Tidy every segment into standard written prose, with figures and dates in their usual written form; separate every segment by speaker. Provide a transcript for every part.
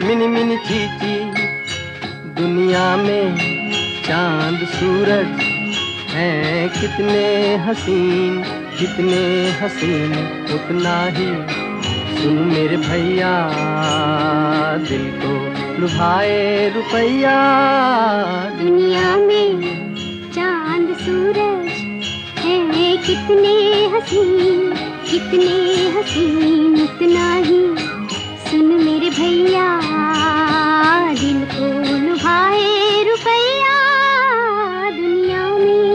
Speaker 1: Mini मिनी चीची, दुनिया में चांद सूरज हैं कितने हसीन, कितने हसीन, उतना ही सुन मेरे भैया, दिल को लुभाए रुपैया।
Speaker 2: दुनिया में चांद सूरज हैं कितने हसीन, कितने हसीन, उतना ही सुन मेरे भैया, दिल को लुभाए रुपैया। दुनिया में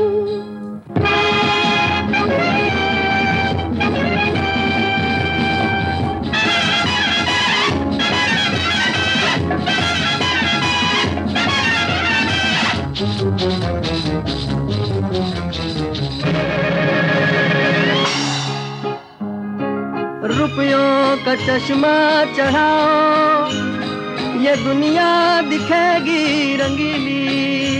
Speaker 1: रुपयों का चश्मा चढ़ाओ, ये दुनिया दिखेगी रंगीली।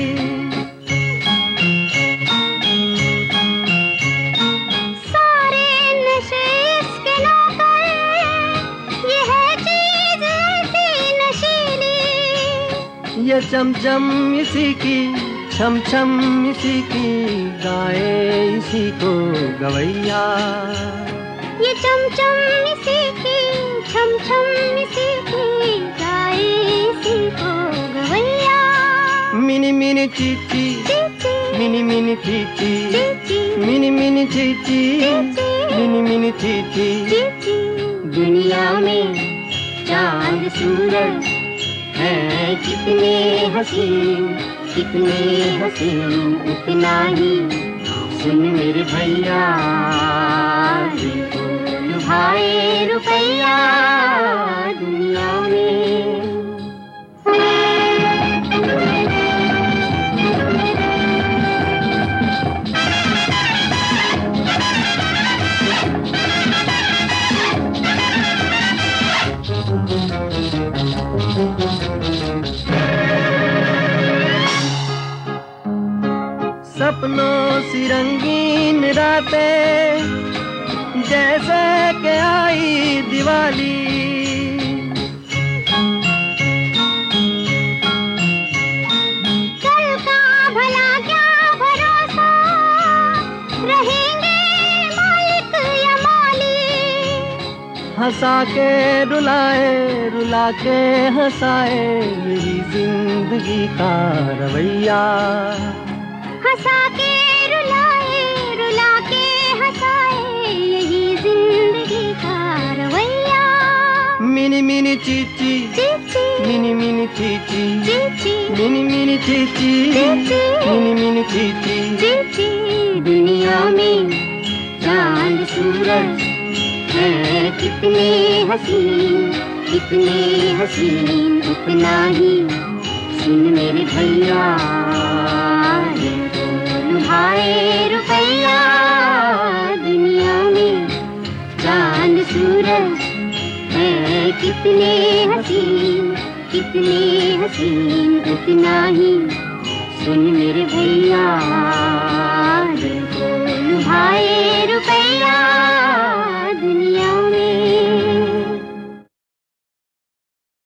Speaker 2: सारे नशे इसके नौकर, ये है चीज ऐसी नशीली।
Speaker 1: ये चमचम इसी की, छम छम इसी की, गाए इसी को गवैया।
Speaker 2: ये चमचम इसी की, छम छम इसी की, गाए इसी को गवैया।
Speaker 1: मिनी मिनी चीची, मिनी मिनी चीची, मिनी मिनी चीची, मिनी मिनी चीची। दुनिया में चांद सूरज हैं कितने हसीन, कितने हसीन, उतना ही सुन मेरे भैया, दिल को लुभाए रुपैया। दुनिया में सपनों सी रंगीन रातें, जैसे के आई दिवाली।
Speaker 2: कल का भला क्या भरोसा, रहेंगे मालिक या माली।
Speaker 1: हंसा के रुलाए, रुला के हंसाए, यही जिंदगी का रवैया।
Speaker 2: हंसा के रुलाए, रुला के हंसाए, यही जिंदगी का रवैया।
Speaker 1: मिनी मिनी चीची, मिनी मिनी चीची, मिनी मिनी चीची, मिनी मिनी चीची। दुनिया में चांद सूरज हैं कितने हसीन, कितने हसीन, उतना ही सुन मेरे भैया, दिल को लुभाए रुपैया। दुनिया में चांद सूरज हैं कितने हसीन, कितने हसीन, उतना ही सुन मेरे भैया।